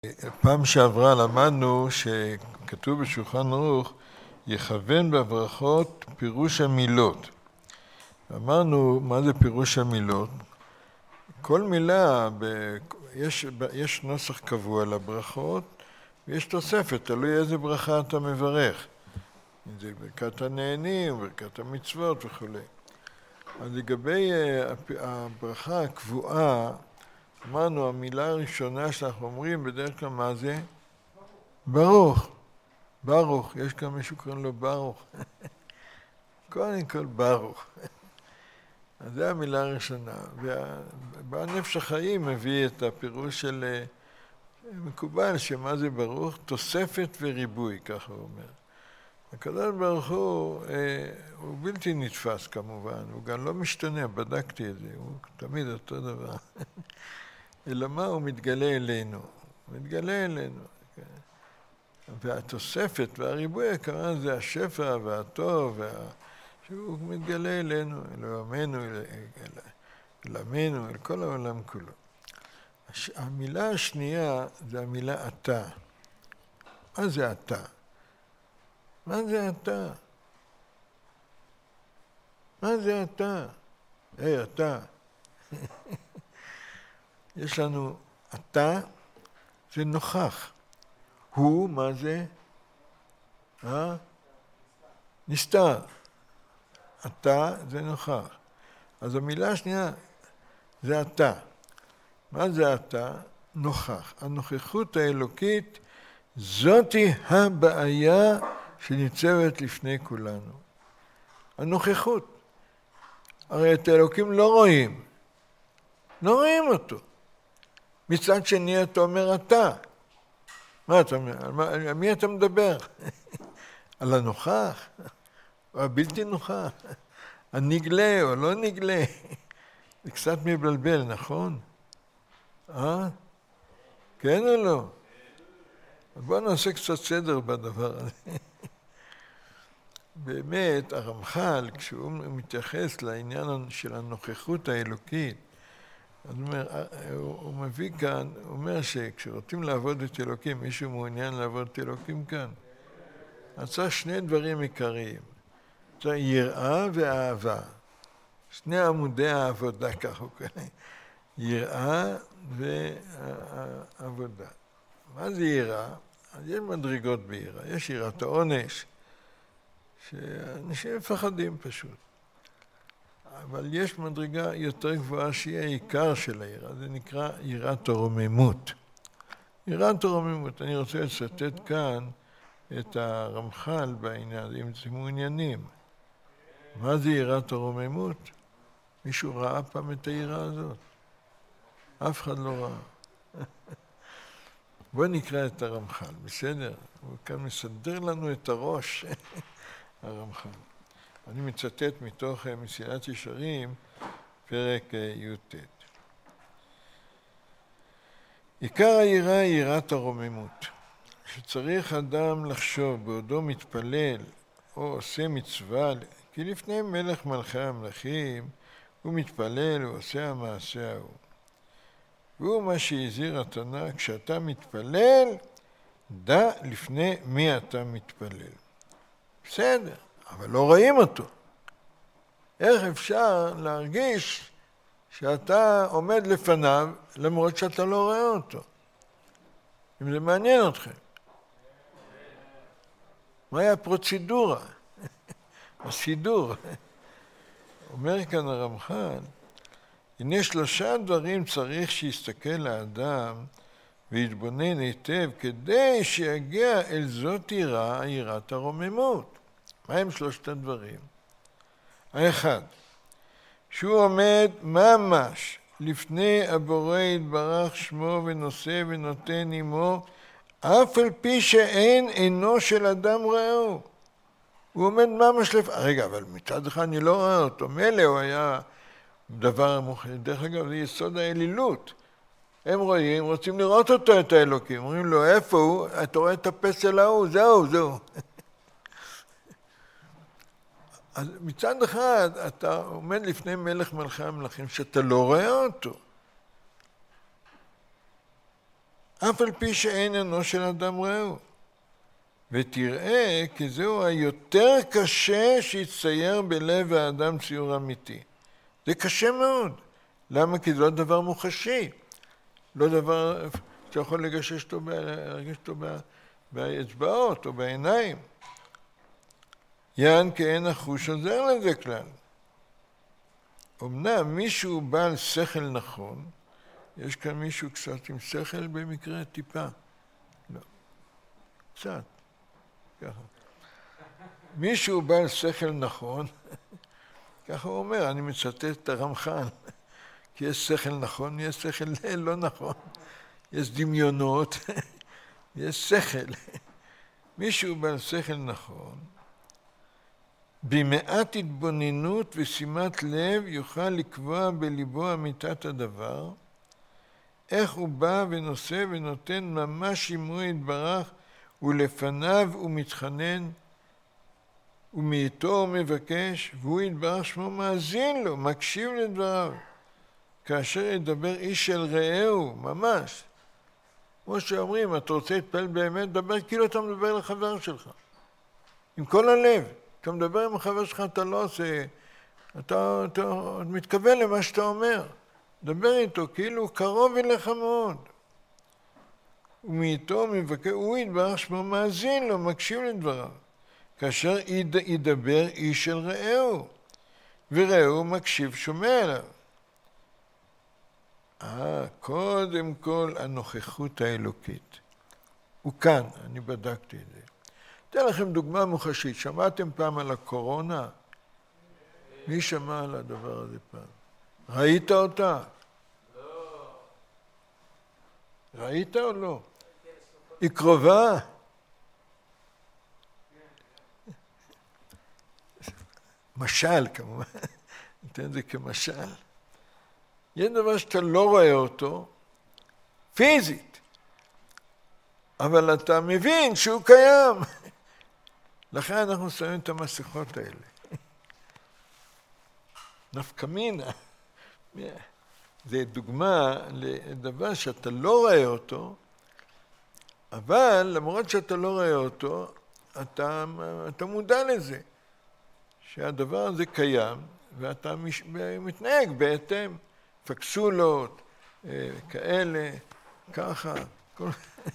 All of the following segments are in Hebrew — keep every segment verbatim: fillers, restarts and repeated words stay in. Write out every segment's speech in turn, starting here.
פעם שעברה למדנו שכתוב בשולחן ערוך יכוון בברכות פירוש המילות. אמרנו מה זה פירוש המילות. כל מילה, ב... יש, יש נוסח קבוע לברכות ויש תוספת, תלוי איזה ברכה אתה מברך. אם זה ברכת הנהנים, ברכת המצוות וכו'. אז לגבי הברכה הקבועה, אמרנו, המילה הראשונה שאנחנו אומרים, בדרך כלל מה זה? ברוך. ברוך. יש כאן מישהו קוראים לו ברוך. קודם כל ברוך. אז זו המילה הראשונה. ובנפש החיים מביא את הפירוש של מקובל, שמה זה ברוך? תוספת וריבוי, ככה הוא אומר. הקדוש ברוך הוא, הוא בלתי נתפס כמובן, הוא גם לא משתנה, בדקתי את זה, הוא תמיד אותו דבר. אלא מה? הוא מתגלה אלינו. הוא מתגלה אלינו. והתוספת והריבוי, כמובן, זה השפע והטוב, וה... שהוא מתגלה אלינו, אל עמנו, אל, אל, אל עמנו, אל כל העולם כולו. המילה השנייה זה המילה אתה. מה זה אתה? מה זה אתה? מה זה אתה? היי, אתה. יש לנו אתה, זה נוכח. הוא, מה זה? אה? נסתר. אתה זה נוכח. אז המילה השנייה זה אתה. מה זה אתה? נוכח. הנוכחות האלוקית זאתי הבעיה שניצבת לפני כולנו. הנוכחות. הרי את האלוקים לא רואים. לא רואים אותו. מצד שני אתה אומר אתה. מה אתה אומר? על, מה, על מי אתה מדבר? על הנוכח? או הבלתי נוכח? הנגלה או לא נגלה? זה קצת מבלבל, נכון? אה? כן או לא? בואו נעשה קצת סדר בדבר הזה. באמת, הרמח"ל, כשהוא מתייחס לעניין של הנוכחות האלוקית, אז הוא, אומר, הוא מביא כאן, הוא אומר שכשרוצים לעבוד את אלוקים, מישהו מעוניין לעבוד את אלוקים כאן, אז צריך שני דברים עיקריים. צריך יראה ואהבה. שני עמודי העבודה, כך הוא קורא. יראה ועבודה. מה זה יראה? אז יש מדרגות ביראה. יש יראת העונש, שאנשים מפחדים פשוט. אבל יש מדרגה יותר גבוהה שהיא העיקר של היראה, זה נקרא יראת הרוממות. יראת הרוממות, אני רוצה לצטט כאן את הרמח"ל בעניין, אם אתם מעוניינים. מה זה יראת הרוממות? מישהו ראה פעם את היראה הזאת? אף אחד לא ראה. בואו נקרא את הרמח"ל, בסדר? הוא כאן מסדר לנו את הראש, הרמח"ל. אני מצטט מתוך מסילת ישרים, פרק י"ט. עיקר היראה היא יראת הרוממות, שצריך אדם לחשוב בעודו מתפלל או עושה מצווה, כי לפני מלך מלכי המלכים הוא מתפלל ועושה המעשה ההוא. והוא מה שהזהיר התנא, כשאתה מתפלל, דע לפני מי אתה מתפלל. בסדר. אבל לא רואים אותו. איך אפשר להרגיש שאתה עומד לפניו למרות שאתה לא רואה אותו? אם זה מעניין אתכם. מהי הפרוצדורה? הסידור. אומר כאן הרמח"ל, הנה שלושה דברים צריך שיסתכל האדם ויתבונן היטב כדי שיגיע אל זאת יראה, יראת הרוממות. מה הם שלושת הדברים? האחד, שהוא עומד ממש לפני הבורא יתברך שמו ונושא ונותן עמו, אף על פי שאין עינו של אדם ראהו. הוא עומד ממש לפני, רגע, אבל מצד אחד אני לא רואה אותו, מלא הוא היה דבר מוכן, דרך אגב זה יסוד האלילות. הם רואים, רוצים לראות אותו את האלוקים, אומרים לו איפה הוא, אתה רואה את הפסל ההוא, זהו, זהו. אז מצד אחד אתה עומד לפני מלך מלכי המלכים שאתה לא רואה אותו. אף על פי שאין אנוש של אדם רעהו. ותראה כי זהו היותר קשה שיצייר בלב האדם ציור אמיתי. זה קשה מאוד. למה? כי זה לא דבר מוחשי. לא דבר שאתה יכול לגשש אותו, להרגיש אותו באצבעות או בעיניים. יען כי אין החוש עוזר לזה כלל. אמנם מישהו בעל שכל נכון, יש כאן מישהו קצת עם שכל במקרה טיפה. לא. קצת. ככה. מישהו בעל שכל נכון, ככה הוא אומר, אני מצטט את הרמח"ל, כי יש שכל נכון, יש שכל לא נכון, יש דמיונות, יש שכל. מישהו בעל שכל נכון, במעט התבוננות ושימת לב יוכל לקבוע בליבו אמיתת הדבר, איך הוא בא ונושא ונותן ממש שימוע יתברך, ולפניו הוא מתחנן, ומאיתו הוא מבקש, והוא יתברך שמו מאזין לו, מקשיב לדבריו, כאשר ידבר איש אל רעהו, ממש. כמו שאומרים, אתה רוצה להתפעל באמת, דבר כאילו אתה מדבר לחבר שלך. עם כל הלב. אתה מדבר עם החבר שלך, אתה לא עושה, אתה, אתה מתכוון למה שאתה אומר. דבר איתו, כאילו הוא קרוב אליך מאוד. ומאיתו מבקר, הוא יתברך שמו מאזין לו, מקשיב לדבריו. כאשר ידבר איש אל רעהו, ורעהו מקשיב שומע אליו. אה, קודם כל הנוכחות האלוקית. הוא כאן, אני בדקתי את זה. אתן לכם דוגמה מוחשית. שמעתם פעם על הקורונה? מי שמע על הדבר הזה פעם? ראית אותה? לא. ראית או לא? היא קרובה? משל כמובן. ניתן את זה כמשל. יש דבר שאתה לא רואה אותו, פיזית, אבל אתה מבין שהוא קיים. לכן אנחנו שמים את המסכות האלה. נפקא מינה. זה דוגמה לדבר שאתה לא רואה אותו, אבל למרות שאתה לא רואה אותו, אתה, אתה מודע לזה. שהדבר הזה קיים, ואתה מש, מתנהג בהתאם. פקסולות, כאלה, ככה. כל...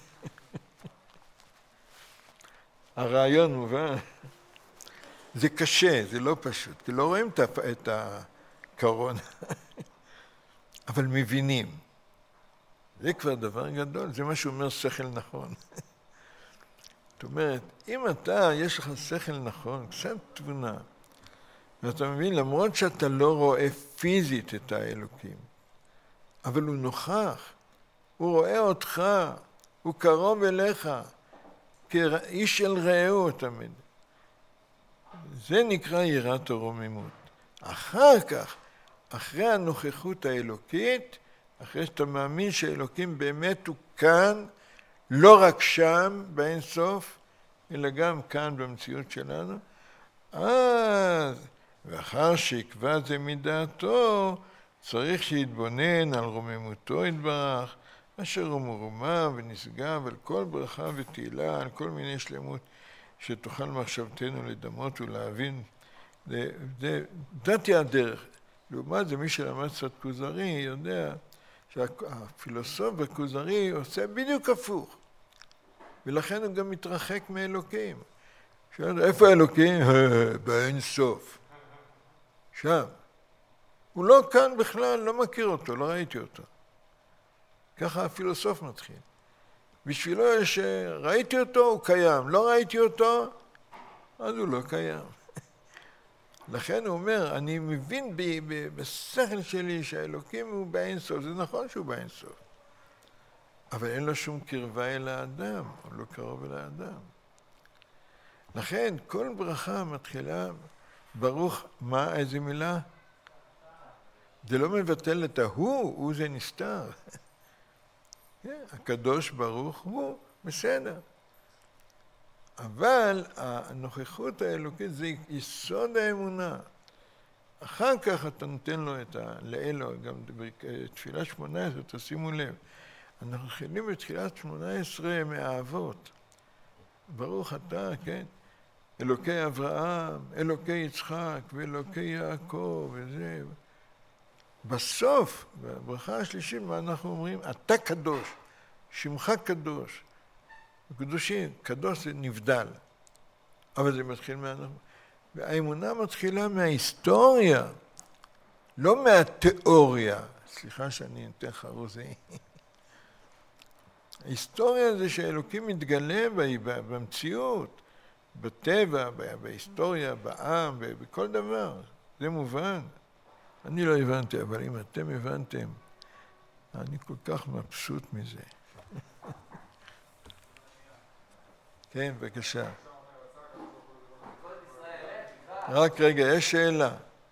הרעיון מובן. זה קשה, זה לא פשוט, כי לא רואים את הקורונה, אבל מבינים. זה כבר דבר גדול, זה מה שאומר שכל נכון. זאת אומרת, אם אתה, יש לך שכל נכון, קצת תבונה, ואתה מבין, למרות שאתה לא רואה פיזית את האלוקים, אבל הוא נוכח, הוא רואה אותך, הוא קרוב אליך, כאיש אל רעהו תמיד. זה נקרא יראת הרוממות. אחר כך, אחרי הנוכחות האלוקית, אחרי שאתה מאמין שהאלוקים באמת הוא כאן, לא רק שם, באין סוף, אלא גם כאן במציאות שלנו, אז, ואחר שיקבע זה מדעתו, צריך שיתבונן על רוממותו יתברך, אשר הוא מרומם ונשגב על כל ברכה ותהילה, על כל מיני שלמות שתוכל מחשבתנו לדמות ולהבין. זה, זה דעתי הדרך. לעומת זה, מי שלמד קצת כוזרי יודע שהפילוסוף בכוזרי עושה בדיוק הפוך. ולכן הוא גם מתרחק מאלוקים. שואל, איפה האלוקים? באין סוף. שם. הוא לא כאן בכלל, לא מכיר אותו, לא ראיתי אותו. ככה הפילוסוף מתחיל. בשבילו שראיתי אותו, הוא קיים. לא ראיתי אותו, אז הוא לא קיים. לכן הוא אומר, אני מבין בשכל שלי שהאלוקים הוא באין סוף. זה נכון שהוא באין סוף. אבל אין לו שום קרבה אל האדם, הוא לא קרוב אל האדם. לכן כל ברכה מתחילה, ברוך, מה, איזה מילה? זה לא מבטל את ההוא, הוא זה נסתר. הקדוש ברוך הוא, בסדר. אבל הנוכחות האלוקית זה יסוד האמונה. אחר כך אתה נותן לו את ה... לאלו, גם תפילה שמונה עשרה, תשימו לב. אנחנו מתחילים בתחילת שמונה עשרה מהאבות. ברוך אתה, כן? אלוקי אברהם, אלוקי יצחק ואלוקי יעקב וזה. בסוף, בברכה השלישית, מה אנחנו אומרים? אתה קדוש, שמך קדוש. קדושים, קדוש זה נבדל. אבל זה מתחיל מהאנחנו. והאמונה מתחילה מההיסטוריה, לא מהתיאוריה. סליחה שאני נותן חרוזי. ההיסטוריה זה שאלוקים מתגלה במציאות, בטבע, בהיסטוריה, בעם, בכל דבר. זה מובן. אני לא הבנתי, אבל אם אתם הבנתם, אני כל כך מבסוט מזה. כן, בבקשה. רק רגע, יש שאלה.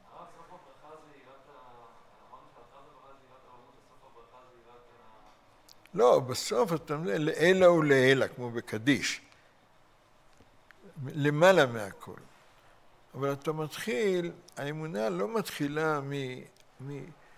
לא, בסוף אתה אומר, לאלה ולאלה, כמו בקדיש. למעלה מהכל. אבל אתה מתחיל, האמונה לא מתחילה מ... מ...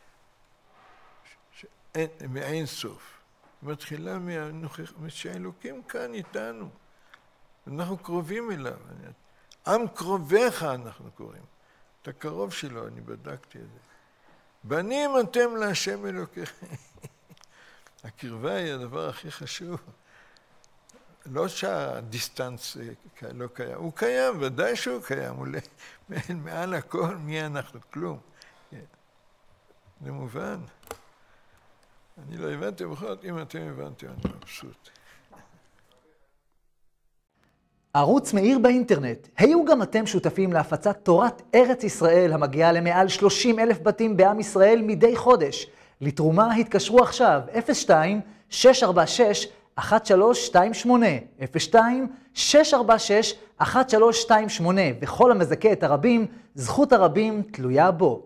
ש... מאין סוף. היא מתחילה מהנוכח... שהאלוקים כאן איתנו. אנחנו קרובים אליו. עם קרוביך אנחנו קוראים. אתה קרוב שלו, אני בדקתי את זה. בנים אתם להשם אלוקיכם. הקרבה היא הדבר הכי חשוב. לא שהדיסטנס לא קיים, הוא קיים, ודאי שהוא קיים, הוא מעל הכל, מי אנחנו? כלום. זה מובן. אני לא הבנתי בכל זאת, אם אתם הבנתם, אני מבסוט. ערוץ מאיר באינטרנט. היו גם אתם שותפים להפצת תורת ארץ ישראל המגיעה למעל שלושים אלף בתים בעם ישראל מדי חודש. לתרומה התקשרו עכשיו אפס שתיים שש ארבע שש אחת שלוש שתיים שמונה, אפס שתיים שש ארבע שש אחת שלוש שתיים שמונה, וכל המזכה את הרבים, זכות הרבים תלויה בו.